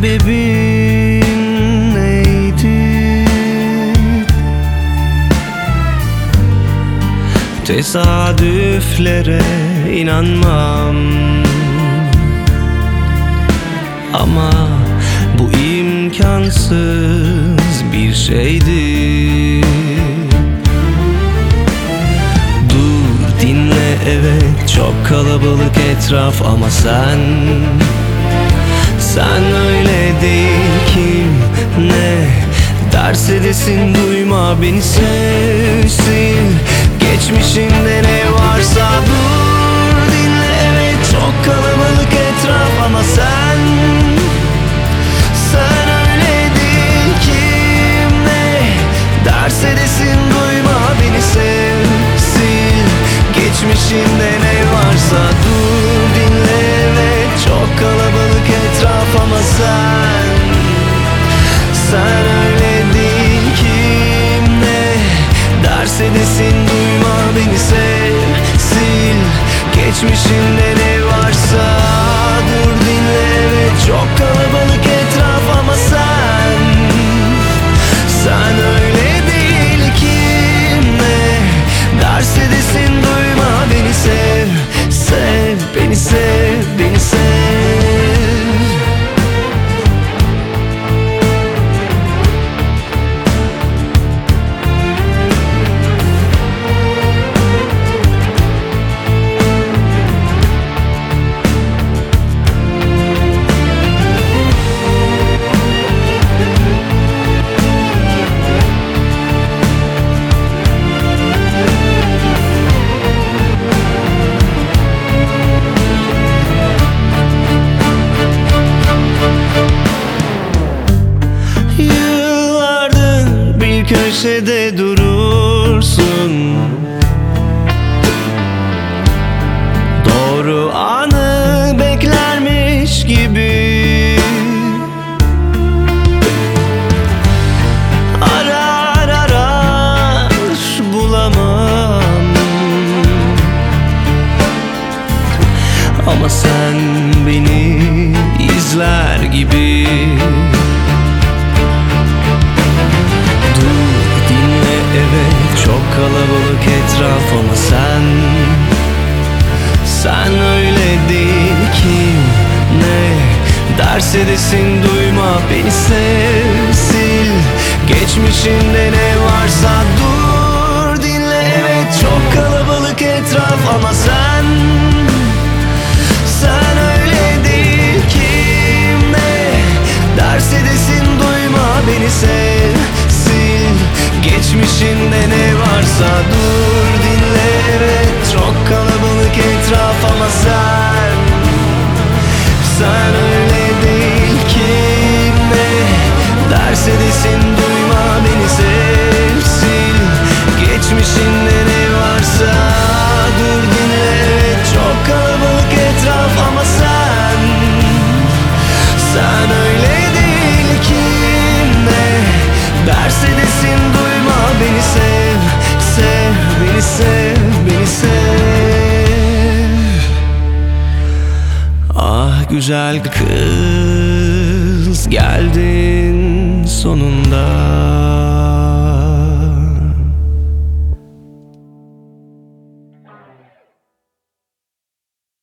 sebebin neydi? Tesadüflere inanmam, ama bu imkansız bir şeydi. Dur dinle, evet çok kalabalık etraf, ama sen öyle değil. Kim ne derse desin duyma, beni sevsin. Geçmişinde ne varsa dur dinle, evet çok kalabalık etraf, ama sen öyle değil. Kim ne derse desin duyma, beni sevsin. Geçmişinde ne varsa dur dinle, evet çok kalabalık etraf, ama sen öyle değil. Kim ne derse desin duyma, beni sevsin. Geçmişinde ne varsa dur dinle, evet çok kalabalık etraf, ama sen öyle değil. Kim ne derse desin duyma, beni sev, sev, beni sev, beni sev. Köşede durursun, doğru anı beklermiş gibi. Arar bulamam, ama sen beni izler gibi. Evet çok kalabalık etraf, ama sen öyle değil. Kim ne derse desin duyma, beni sevsin. Geçmişinde ne varsa dur dinle, evet çok kalabalık etraf, ama sen öyle değil. Kim ne derse desin duyma, beni sevsin. Geçmişinde ne varsa dur dinle, evet çok kalabalık etraf, ama sen öyle değil. Kim ne derse desin duyma, beni sevsin. Geçmişinde ne varsa dur dinle, evet çok kalabalık etraf, ama sen öyle değil. Kim ne derse desin duyma, beni sev, sev, beni sev, beni sev. Ah güzel kız, geldin sonunda.